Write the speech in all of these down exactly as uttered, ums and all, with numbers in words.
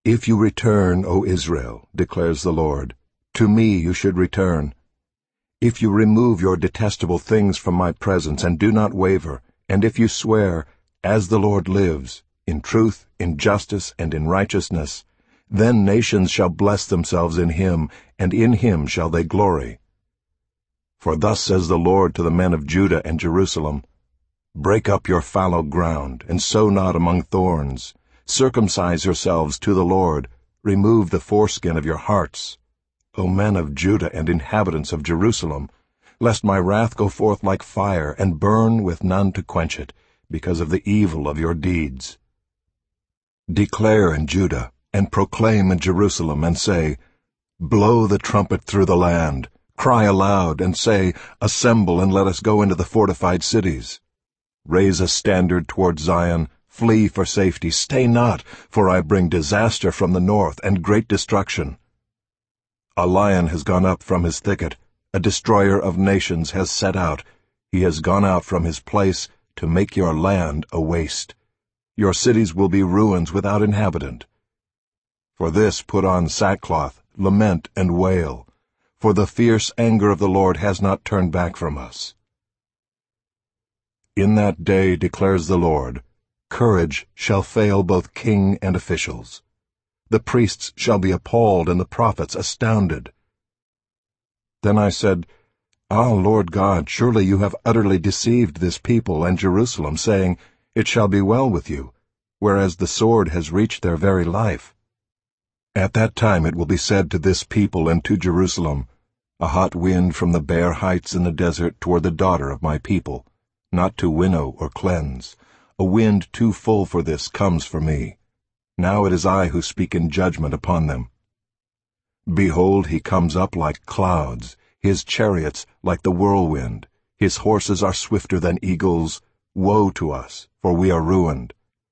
If you return, O Israel, declares the Lord, to me you should return. If you remove your detestable things from my presence and do not waver, and if you swear, as the Lord lives, in truth, in justice, and in righteousness, then nations shall bless themselves in him, and in him shall they glory. For thus says the Lord to the men of Judah and Jerusalem, Break up your fallow ground, and sow not among thorns. Circumcise yourselves to the Lord. Remove the foreskin of your hearts, O men of Judah and inhabitants of Jerusalem, lest my wrath go forth like fire, and burn with none to quench it, because of the evil of your deeds. Declare in Judah, and proclaim in Jerusalem, and say, Blow the trumpet through the land. Cry aloud, and say, Assemble, and let us go into the fortified cities. Raise a standard toward Zion. Flee for safety. Stay not, for I bring disaster from the north and great destruction. A lion has gone up from his thicket. A destroyer of nations has set out. He has gone out from his place to make your land a waste. Your cities will be ruins without inhabitant. For this put on sackcloth, lament and wail, for the fierce anger of the Lord has not turned back from us. In that day, declares the Lord, courage shall fail both king and officials. The priests shall be appalled and the prophets astounded. Then I said, Ah, Lord God, surely you have utterly deceived this people and Jerusalem, saying, It shall be well with you, whereas the sword has reached their very life. At that time it will be said to this people and to Jerusalem, A hot wind from the bare heights in the desert toward the daughter of my people, not to winnow or cleanse. A wind too full for this comes for me. Now it is I who speak in judgment upon them. Behold, he comes up like clouds, his chariots like the whirlwind. His horses are swifter than eagles. Woe to us, for we are ruined.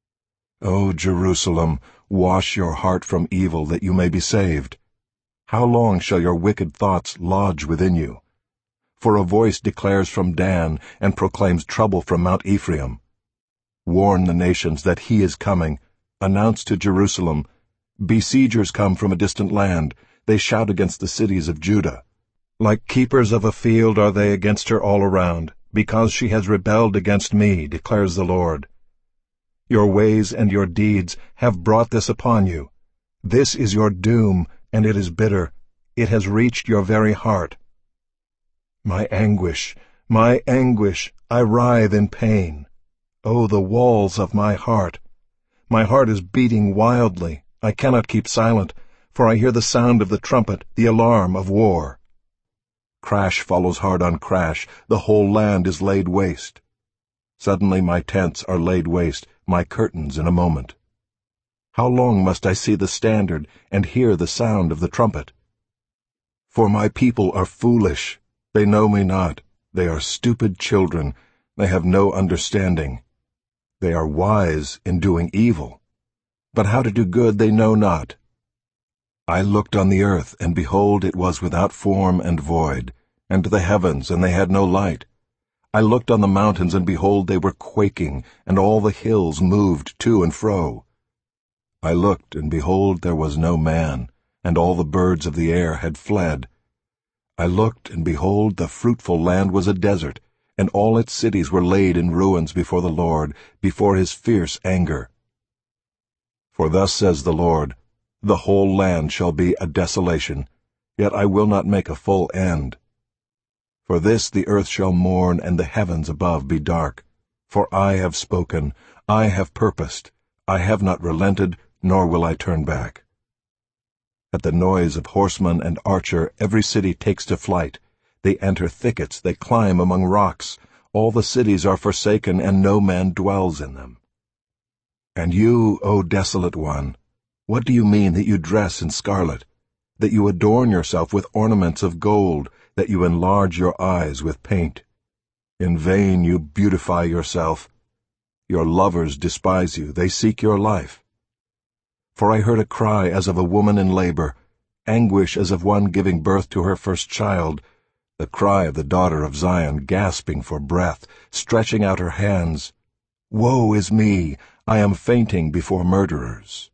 O Jerusalem, wash your heart from evil, that you may be saved. How long shall your wicked thoughts lodge within you? For a voice declares from Dan, and proclaims trouble from Mount Ephraim. Warn the nations that he is coming. Announce to Jerusalem, Besiegers come from a distant land. They shout against the cities of Judah. Like keepers of a field are they against her all around, because she has rebelled against me, declares the Lord. Your ways and your deeds have brought this upon you. This is your doom, and it is bitter. It has reached your very heart. My anguish, my anguish, I writhe in pain. Oh, the walls of my heart! My heart is beating wildly. I cannot keep silent, for I hear the sound of the trumpet, the alarm of war. Crash follows hard on crash. The whole land is laid waste. Suddenly my tents are laid waste, my curtains in a moment. How long must I see the standard and hear the sound of the trumpet? For my people are foolish. They know me not. They are stupid children. They have no understanding. They are wise in doing evil, but how to do good they know not. I looked on the earth, and behold, it was without form and void, and the heavens, and they had no light. I looked on the mountains, and behold, they were quaking, and all the hills moved to and fro. I looked, and behold, there was no man, and all the birds of the air had fled. I looked, and behold, the fruitful land was a desert, and all its cities were laid in ruins before the Lord, before his fierce anger. For thus says the Lord, The whole land shall be a desolation, yet I will not make a full end. For this the earth shall mourn, and the heavens above be dark. For I have spoken, I have purposed, I have not relented, nor will I turn back. At the noise of horseman and archer every city takes to flight. They enter thickets, they climb among rocks. All the cities are forsaken, and no man dwells in them. And you, O desolate one, what do you mean that you dress in scarlet, that you adorn yourself with ornaments of gold, that you enlarge your eyes with paint? In vain you beautify yourself. Your lovers despise you, they seek your life. For I heard a cry as of a woman in labor, anguish as of one giving birth to her first child, the cry of the daughter of Zion, gasping for breath, stretching out her hands. Woe is me! I am fainting before murderers.